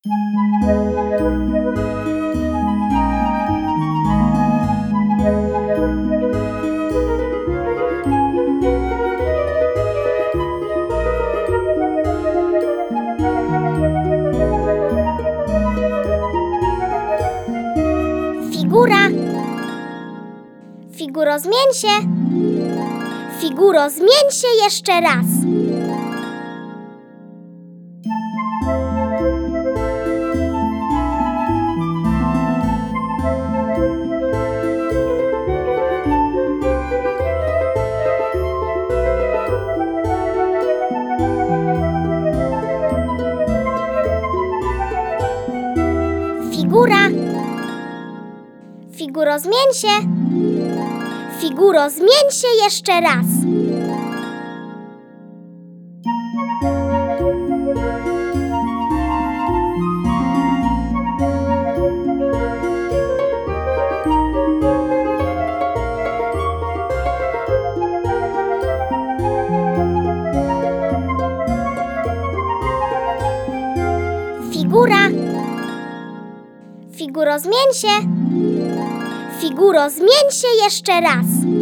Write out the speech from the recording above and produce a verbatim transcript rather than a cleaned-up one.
Figura. Figuro, zmień się. Figuro, zmień się jeszcze raz. Figura. Figuro, zmień się. Figuro, zmień się jeszcze raz. Figura. Figuro, zmień się. Figuro, zmień się jeszcze raz.